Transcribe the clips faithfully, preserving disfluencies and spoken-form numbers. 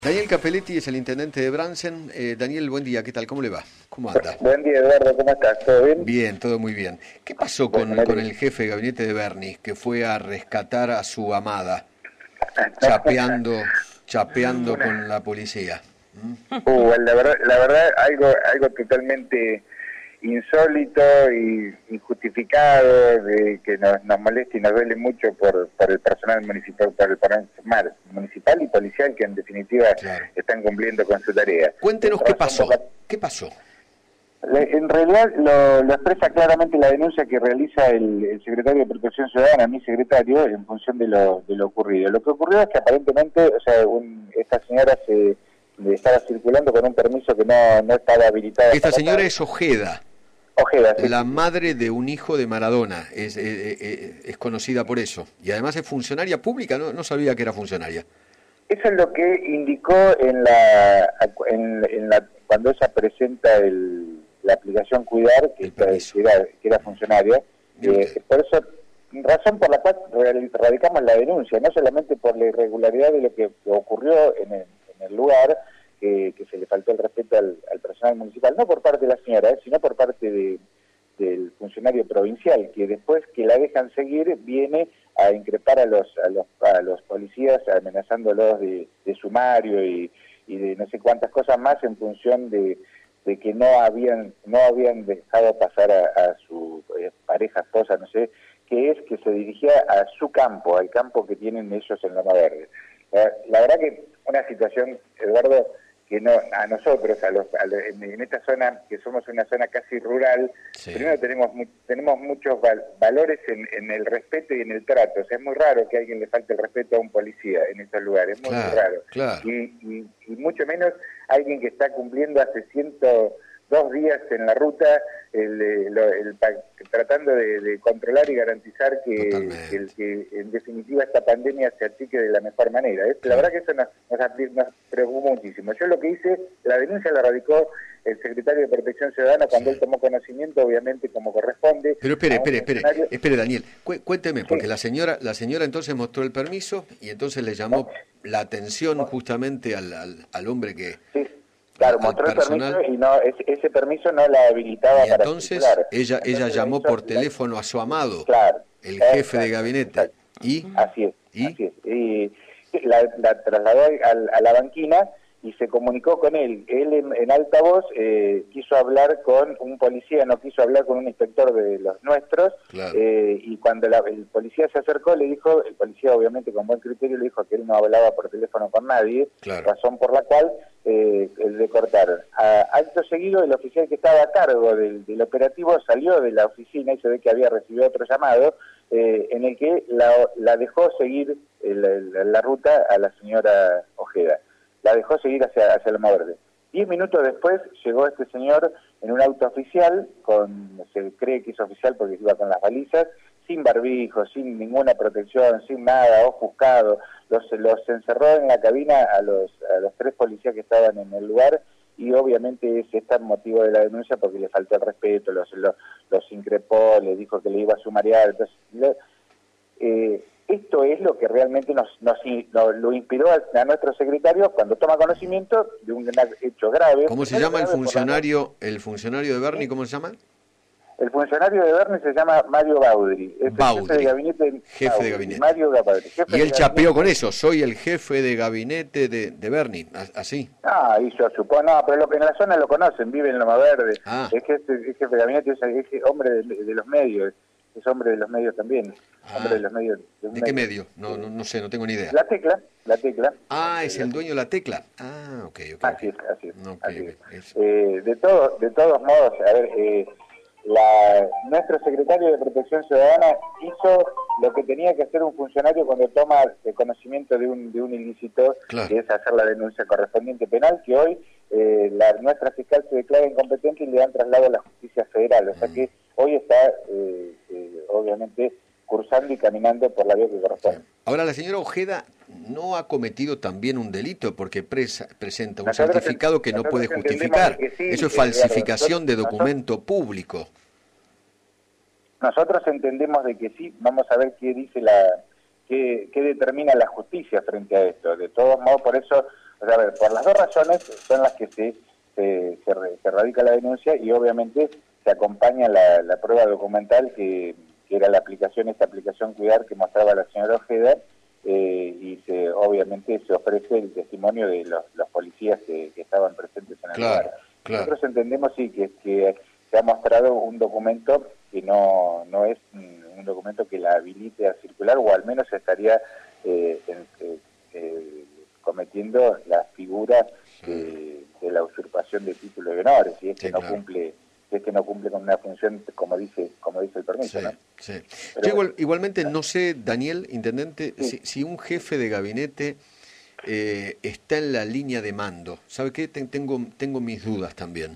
Daniel Cappelletti es el intendente de Bransen. Eh, Daniel, buen día, ¿qué tal? ¿Cómo le va? ¿Cómo anda? Buen día, Eduardo, ¿cómo estás? ¿Todo bien? Bien, todo muy bien. ¿Qué pasó con, Bueno, con el jefe de gabinete de Bernie, que fue a rescatar a su amada, chapeando, chapeando Una- con la policía? Uh, la verdad, la verdad algo, algo totalmente insólito y injustificado, de que nos, nos molesta y nos duele mucho por, por el personal municipal, por el personal municipal y policial que en definitiva Claro. están cumpliendo con su tarea. Cuéntenos qué pasó. Razón por ¿Qué pasó? la- En realidad lo, lo expresa claramente la denuncia que realiza el, el secretario de Protección Ciudadana, mi secretario, en función de lo, de lo ocurrido. Lo que ocurrió es que aparentemente, o sea, un, esta señora se estaba circulando con un permiso que no, no estaba habilitado. Esta para señora tal. es Ojeda, Ojeda, sí, la sí, sí. madre de un hijo de Maradona. Es, eh, eh, es conocida por eso. Y además es funcionaria pública, no, no sabía que era funcionaria. Eso es lo que indicó en la, en, en la cuando ella presenta el, la aplicación Cuidar, que, El permiso. que, era, que era funcionaria. Mire Eh, usted. por eso, razón por la cual radicamos la denuncia, no solamente por la irregularidad de lo que, que ocurrió en el, en el lugar, que, que se le faltó el respeto al, al personal municipal, no por parte de la señora, eh, sino por parte de, del funcionario provincial, que después que la dejan seguir viene a increpar a los a los, a los policías amenazándolos de, de sumario y, y de no sé cuántas cosas más en función de, de que no habían no habían dejado pasar a, a su eh, pareja, esposa, no sé, que es que se dirigía a su campo, al campo que tienen ellos en Loma Verde. La, la verdad que una situación, Eduardo, que no a nosotros, a los, a los en, en esta zona, que somos una zona casi rural, Sí. primero tenemos mu tenemos muchos val valores en, en el respeto y en el trato. O sea, es muy raro que a alguien le falte el respeto a un policía en estos lugares, es muy, Claro, muy raro. claro. Y, y, y mucho menos alguien que está cumpliendo hace ciento dos días en la ruta, el, el, el, el, tratando de, de controlar y garantizar que, que, el, que en definitiva esta pandemia se achique de la mejor manera. ¿eh? La verdad que eso nos, nos, nos preocupó muchísimo. Yo lo que hice, la denuncia la radicó el secretario de Protección Ciudadana cuando sí. él tomó conocimiento, obviamente como corresponde. Pero espere, espere, espere, espere, Daniel, Cu cuénteme, porque sí. la señora la señora entonces mostró el permiso y entonces le llamó ¿no? la atención ¿no? justamente al, al, al hombre que... Sí. Claro, mostró el permiso y no ese, ese permiso no la habilitaba y para entonces circular. ella entonces ella llamó hizo, por teléfono a su amado, claro, el exacto, jefe de gabinete. Exacto. ¿Y? Así es, ¿Y? así es. Y la, la trasladó a, a la banquina y se comunicó con él. Él en, en alta voz eh, quiso hablar con un policía, no quiso hablar con un inspector de los nuestros, claro. eh, y cuando la, el policía se acercó le dijo, el policía obviamente con buen criterio le dijo que él no hablaba por teléfono con nadie, claro. razón por la cual eh, le cortaron. A, acto seguido el oficial que estaba a cargo del, del operativo salió de la oficina y se ve que había recibido otro llamado, eh, en el que la, la dejó seguir el, la, la ruta a la señora Ojeda. La dejó seguir hacia, hacia Loma Verde. Diez minutos después llegó este señor en un auto oficial, con se cree que es oficial porque iba con las balizas, sin barbijo, sin ninguna protección, sin nada, ofuscado. Los, los encerró en la cabina a los, a los tres policías que estaban en el lugar y obviamente ese está el motivo de la denuncia porque le faltó el respeto, los, los, los increpó, le dijo que le iba a sumariar. Entonces, le, eh, esto es lo que realmente nos, nos, nos lo inspiró a, a nuestro secretario cuando toma conocimiento de un hecho grave. ¿Cómo se llama el funcionario, el funcionario de Bernie? ¿Cómo se llama? El funcionario de Bernie se llama Mario Baudry. Es Baudry. el jefe de gabinete. Jefe Baudry, de gabinete. Mario Baudry. Jefe y él de chapeó gabinete. con eso, soy el jefe de gabinete de, de Bernie, así. Ah, y yo supongo, no, pero lo que en la zona lo conocen, vive en Loma Verde. Ah. Es que este es jefe de gabinete, es, es hombre de, de los medios. Es hombre de los medios también. Ah. Hombre de los medios. ¿De, de, ¿De medio. qué medio? No, no, no sé, no tengo ni idea. La Tecla, la Tecla. Ah, es el dueño de la Tecla. Ah, ok, ok. Así okay. es, así es. Okay, así okay. es. Eh, de, todo, de todos modos, a ver, eh, la, nuestro secretario de Protección Ciudadana hizo lo que tenía que hacer un funcionario cuando toma el conocimiento de un, de un ilícito, claro. que es hacer la denuncia correspondiente penal, que hoy eh, la, nuestra fiscal se declara incompetente y le dan traslado a la justicia federal. O sea mm. que hoy está, eh, eh, obviamente, cursando y caminando por la vía que corresponde. Ahora, la señora Ojeda no ha cometido también un delito porque presa, presenta un nosotros certificado que no puede justificar. Que sí, Eso es eh, falsificación nosotros, de documento nosotros, público. Nosotros entendemos de que sí, vamos a ver qué dice la, qué, qué determina la justicia frente a esto. De todos modos, por eso O sea, a ver, por las dos razones son las que se, se, se, se radica la denuncia y obviamente se acompaña la, la prueba documental que, que era la aplicación, esta aplicación Cuidar que mostraba la señora Ojeda, eh, y se, obviamente se ofrece el testimonio de los, los policías que, que estaban presentes en el claro, lugar. Claro. Nosotros entendemos, sí, que, que se ha mostrado un documento que no, no es un documento que la habilite a circular, o al menos estaría eh, en, eh, eh, cometiendo la figura de, de la usurpación de títulos de honores, y es que sí, no claro. cumple es que no cumple con una función como dice como dice el permiso, sí, ¿no? Sí. Pero, Yo igual, igualmente no sé, Daniel, intendente, sí. si, si un jefe de gabinete eh, está en la línea de mando. ¿Sabe qué? Ten, tengo, tengo mis dudas también.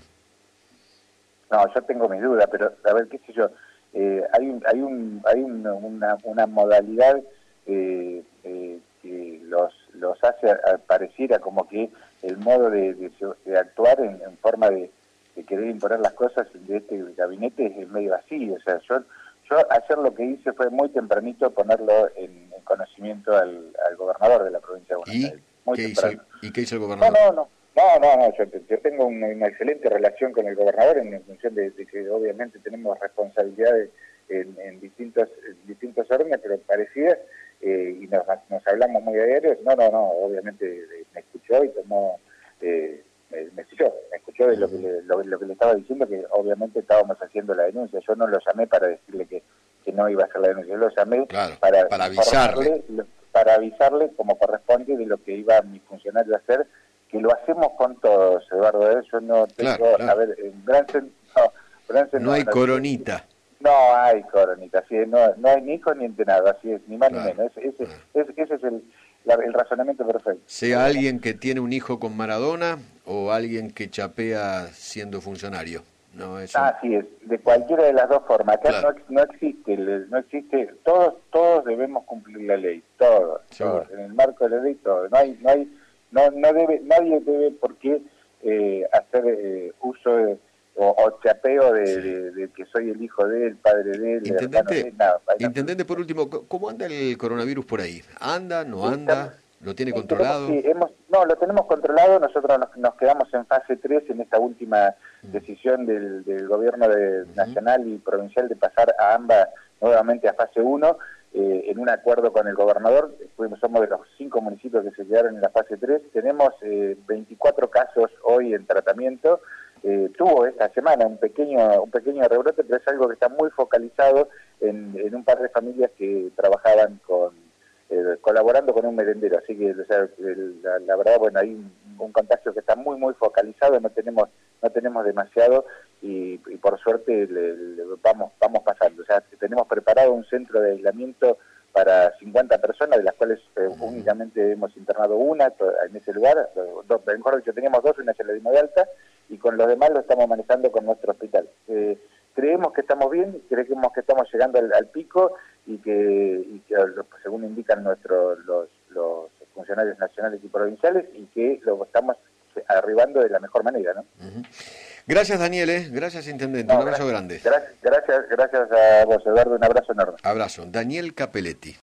No, yo tengo mis dudas, pero a ver, qué sé yo, eh, hay un, hay un, hay una, una, una modalidad eh, eh, que los, los hace a, a pareciera como que el modo de, de, de actuar en, en forma de, de querer imponer las cosas de este gabinete es medio así. O sea, yo, yo ayer lo que hice fue muy tempranito ponerlo en, en conocimiento al, al gobernador de la provincia de Buenos ¿Y Aires. Muy qué temprano. hizo, ¿Y qué hizo el No, gobernador? no, no. No, no, no, yo, yo tengo una, una excelente relación con el gobernador en función de, de que obviamente tenemos responsabilidades en, en distintos en distintos órdenes, pero parecidas, eh, y nos, nos hablamos muy a diario. No, no, no, obviamente eh, me escuchó y tomó, eh, me, me escuchó, me escuchó de lo que, le, lo, lo que le estaba diciendo, que obviamente estábamos haciendo la denuncia. Yo no lo llamé para decirle que, que no iba a hacer la denuncia, yo lo llamé claro, para, para avisarle. para avisarle como corresponde de lo que iba mi funcionario a hacer, que lo hacemos con todos, Eduardo. ¿eh? Yo no tengo, Claro, claro. a ver, en Bransen, no, Bransen no, no hay no, coronita. No hay coronita, así es, no, no hay ni hijo ni entenado, así es, ni más Claro, ni menos. Ese, ese, claro. ese, ese es el, la, el razonamiento perfecto. Sea alguien que tiene un hijo con Maradona o alguien que chapea siendo funcionario. No, eso... Así es, de cualquiera de las dos formas. Acá Claro. no, no existe, no existe, todos, todos debemos cumplir la ley, todos, todos, en el marco de la ley, todos. No hay, no hay, no, no debe, nadie debe por qué eh, hacer eh, uso de, o, o chapeo de, Sí. de, de que soy el hijo de él, padre de él, hermano de Intendente, él, nada. intendente, por último, ¿cómo anda el coronavirus por ahí? ¿Anda, no Sí, anda? estamos- ¿Lo tiene Sí, controlado? tenemos, sí, hemos, no, lo tenemos controlado. Nosotros nos, nos quedamos en fase tres en esta última Mm. decisión del, del gobierno de, Ujú. nacional y provincial de pasar a ambas nuevamente a fase uno, eh, en un acuerdo con el gobernador. Fuimos, somos de los cinco municipios que se quedaron en la fase tres. Tenemos eh, veinticuatro casos hoy en tratamiento. Eh, tuvo esta semana un pequeño un pequeño rebrote, pero es algo que está muy focalizado en, en un par de familias que trabajaban con Eh, colaborando con un merendero, así que o sea, el, la, la verdad, bueno, hay un, un contagio que está muy muy focalizado, no tenemos no tenemos demasiado y, y por suerte le, le vamos vamos pasando. O sea, tenemos preparado un centro de aislamiento para cincuenta personas, de las cuales eh, únicamente hemos internado una en ese lugar, dos, mejor dicho, teníamos dos, una se la dimos de alta, y con los demás lo estamos manejando con nuestro hospital. Eh, creemos que estamos bien, creemos que estamos llegando al, al pico y que, y que, según indican nuestros los, los funcionarios nacionales y provinciales, y que lo estamos arribando de la mejor manera, ¿no? Uh-huh. Gracias, Daniel, ¿eh? Gracias, intendente. No, un abrazo gracias, grande. Gracias, gracias, gracias a vos, Eduardo. Un abrazo enorme. Abrazo. Daniel Capelletti.